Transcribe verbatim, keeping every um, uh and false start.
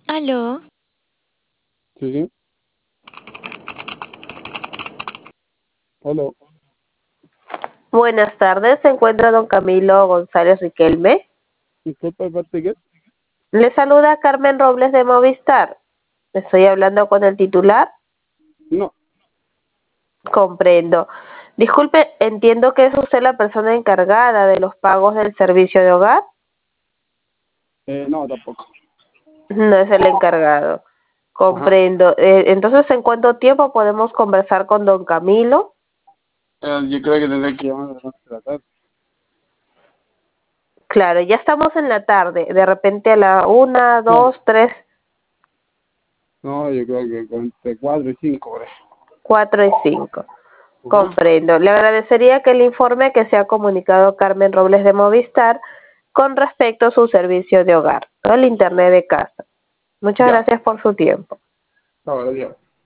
Aló, Sí, sí. Hola. Buenas tardes, se encuentra don Camilo González Riquelme. Disculpa, ¿de parte de qué? Le saluda Carmen Robles de Movistar. Estoy hablando con el titular. No, Comprendo. Disculpe, entiendo que es usted la persona encargada de los pagos del servicio de hogar. eh, no, tampoco. No es el encargado. Ajá. Comprendo. Eh, entonces, ¿en cuánto tiempo podemos conversar con don Camilo? Eh, yo creo que tendré que llamar a las once de la tarde. Claro, ya estamos en la tarde. De repente a la una, No, dos, tres, no, yo creo que con entre cuatro y cinco horas. cuatro y cinco. Ajá. Comprendo. Le agradecería que le informe que se ha comunicado Carmen Robles de Movistar con respecto a su servicio de hogar, o el internet de casa. Muchas Ya, gracias por su tiempo. ahora ya.